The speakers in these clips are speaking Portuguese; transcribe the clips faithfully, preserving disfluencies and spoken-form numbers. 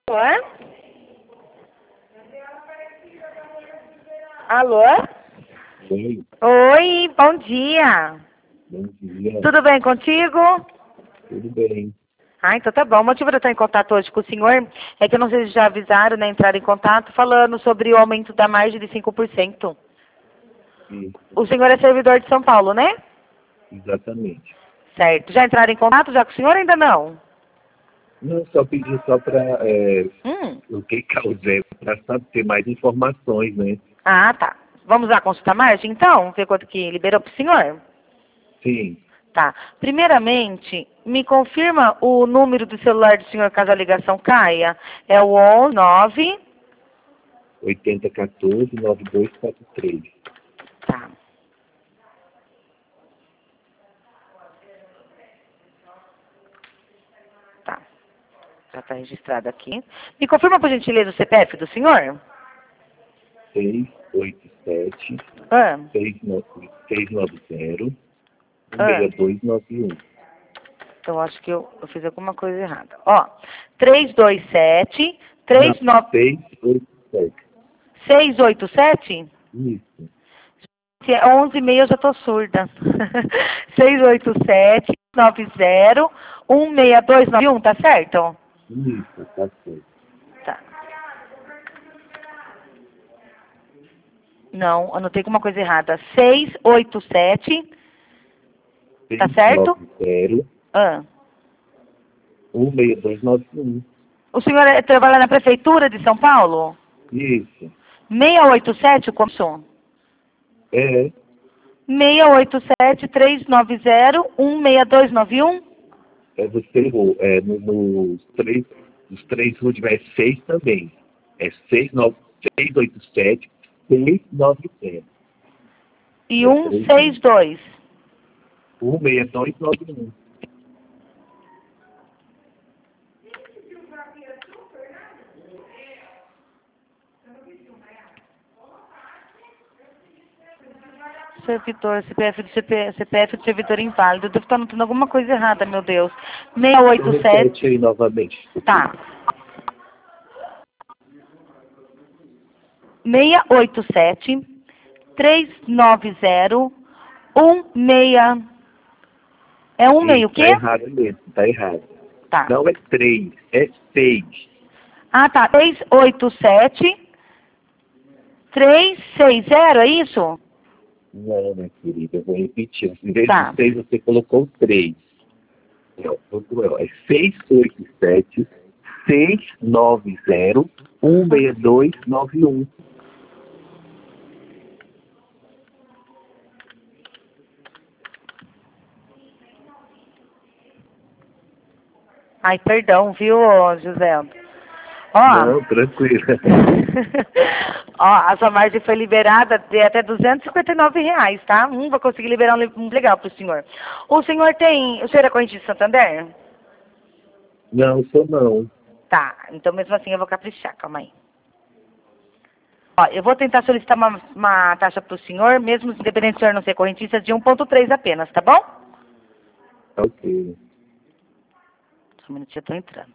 Alô? Alô? Oi, Oi, bom dia. bom dia, Tudo bem contigo? tudo bem? Ah, então tá bom. O motivo de eu estar em contato hoje com o senhor é que eu não sei se já avisaram, né, entrar em contato falando sobre o aumento da margem de cinco por cento. Isso, O senhor é servidor de São Paulo, né? exatamente. Certo. Já entraram em contato já com o senhor? Ainda não? Não, só pedi só para é, Hum. o que causei, para ter mais informações, né? Ah, tá. Vamos lá consultar a margem, então? Ver quanto que liberou para o senhor? Sim, Tá. Primeiramente, me confirma o número do celular do senhor caso a ligação caia. É o onze nove. oitenta quatorze nove dois quatro três. Tá. Tá. Já está registrado aqui. Me confirma, por gentileza, o C P F do senhor? seis oito sete Ah, seis nove zero um ah. seis dois nove um. Então, acho que eu, eu fiz alguma coisa errada. Ó, três dois sete, Não, três nove, seis oito sete. seis oito sete? Isso, Se é onze e meia, eu já tô surda. seis oito sete, nove zero, um seis dois nove um, tá certo? isso, tá certo. Tá. Não, anotei alguma coisa errada. seis oito sete, tá certo? seis nove zero Ah. um seis dois nove um. O senhor é- trabalha na prefeitura de São Paulo? Isso, seis oito sete, o começou? é, seis oito sete, três nove zero, um seis dois nove um? é você errou. É, no, nos três, os três últimos é seis também. É seis nove seis oito sete seis nove zero. E É três um. cento e sessenta e dois. um seis dois nove um. Servidor, C P F do C P, C P F do servidor inválido. Eu devo estar anotando alguma coisa errada, meu Deus. seis oito sete. Repete aí novamente. Tá. seis oito sete, três nove zero, um seis. É um meio Isso, o tá quê? errado mesmo, tá errado. Tá. Não é três, é seis. Ah, tá. seis oito sete, três seis zero, é isso? Não, minha querida, eu vou repetir. Em vez Tá. de seis, você colocou três. Não, não, é seis oito sete seis nove zero um seis dois nove um. Ai, perdão, viu, José? Ó. Não, tranquilo. Ó, a sua margem foi liberada de até duzentos e cinquenta e nove reais, tá? Hum, vou conseguir liberar um, li- um legal pro senhor. O senhor tem... O senhor é corrente de Santander? Não, sou não. Tá, então mesmo assim eu vou caprichar, calma aí. Ó, eu vou tentar solicitar uma, uma taxa pro senhor, mesmo independente do senhor não ser correntista, de um ponto três apenas, tá bom? Ok. Só um minutinho, eu tô entrando.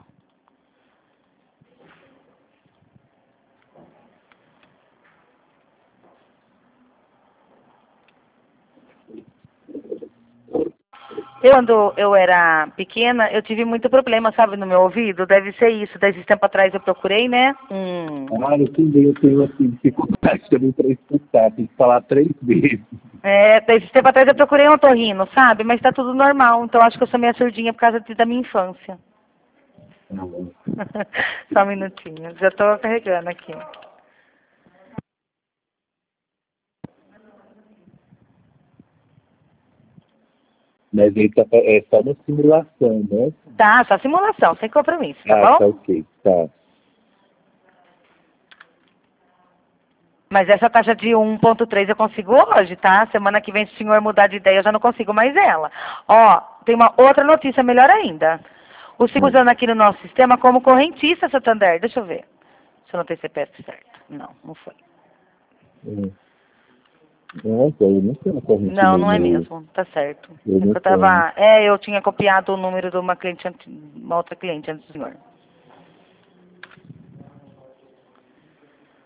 Eu, quando eu era pequena, eu tive muito problema, sabe, no meu ouvido. Deve ser isso. Desde tempo atrás eu procurei, né? Um... Ah, eu também eu tenho assim, dificuldade também para escutar, tem que falar três vezes. É, desde tempo atrás eu procurei um otorrino, sabe? Mas tá tudo normal. Então acho que eu sou meio surdinha por causa de- da minha infância. Não. Só um minutinho. Já tô carregando aqui. Mas ele tá, é só uma simulação, né? Tá, só simulação, sem compromisso, tá Ah, bom? tá ok, tá. Mas essa taxa de um ponto três eu consigo hoje, tá? Semana que vem, se o senhor mudar de ideia, eu já não consigo mais ela. Ó, tem uma outra notícia melhor ainda. O senhor Hum. usando aqui no nosso sistema como correntista, Santander. Deixa eu ver. Se eu não tenho C P F certo. Não, não foi. Hum. Nossa, eu não tenho corrente Não, no não é meu. mesmo. Tá certo. Eu É que não eu tenho. tava... É, eu tinha copiado o número de uma cliente, ante- uma outra cliente antes do senhor.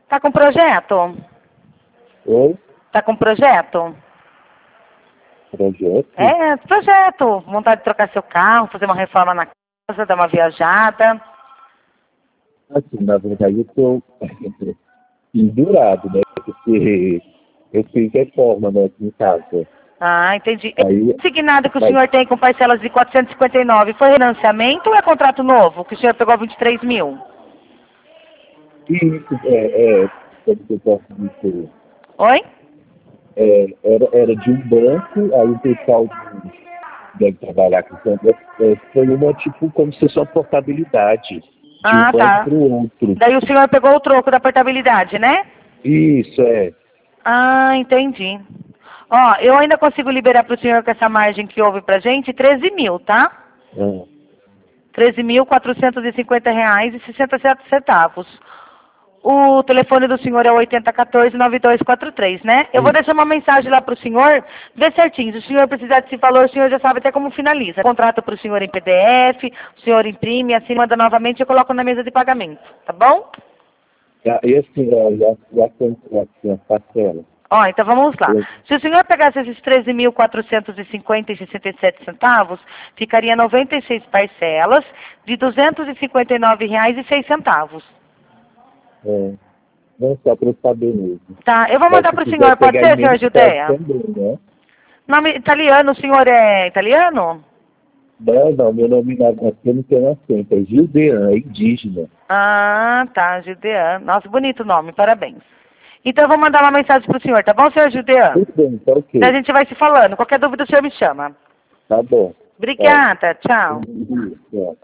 Tá com projeto? Oi? Tá com projeto? Projeto? É, projeto. Vontade de trocar seu carro, fazer uma reforma na casa, dar uma viajada. Assim, na verdade, eu estou pendurado, né? Porque eu fiz reforma, né, aqui em casa. Ah, entendi. Aí, Esse signado que o mas- senhor tem com parcelas de quatrocentos e cinquenta e nove foi financiamento ou é contrato novo? Que o senhor pegou vinte e três mil? isso, é, é, como que eu posso dizer? Oi? É, era, era de um banco, aí o pessoal que deve trabalhar com isso, é, foi uma, tipo, como se fosse uma portabilidade de Ah, um banco tá. para o outro. Daí o senhor pegou o troco da portabilidade, né? Isso, é. Ah, entendi. Ó, eu ainda consigo liberar para o senhor com essa margem que houve pra gente treze mil, tá? Ah, treze mil quatrocentos e cinquenta reais e sessenta centavos. O telefone do senhor é oitenta um quatro, nove dois quatro três, né? Eu vou Isso. deixar uma mensagem lá para o senhor, ver certinho. Se o senhor precisar desse valor, o senhor já sabe até como finaliza. Contrato para o senhor em P D F, o senhor imprime, assim manda novamente e eu coloco na mesa de pagamento, tá bom? Ah, e assim, ó, já, já tem aqui a parcela. Ó, então vamos lá. Eu- Se o senhor pegasse esses treze mil quatrocentos e cinquenta e sessenta e sete centavos, ficaria noventa e seis parcelas de duzentos e cinquenta e nove reais e seis centavos. É, não só para eu saber mesmo. Tá, eu vou Mas mandar se para o quiser senhor, pode pegar ser, em senhor menos, pode Judeia? também, né? Nome italiano, o senhor é italiano? Não, não, meu nome na- aqui eu não tenho acento, é Gildean, é indígena. Ah, tá, Judeano. Nossa, bonito nome, parabéns. Então eu vou mandar uma mensagem para o senhor, tá bom, senhor Judeano? Tudo bem, tá ok. Daí a gente vai se falando. Qualquer dúvida o senhor me chama. Tá bom. Tá. Obrigada, tchau. Isso, é.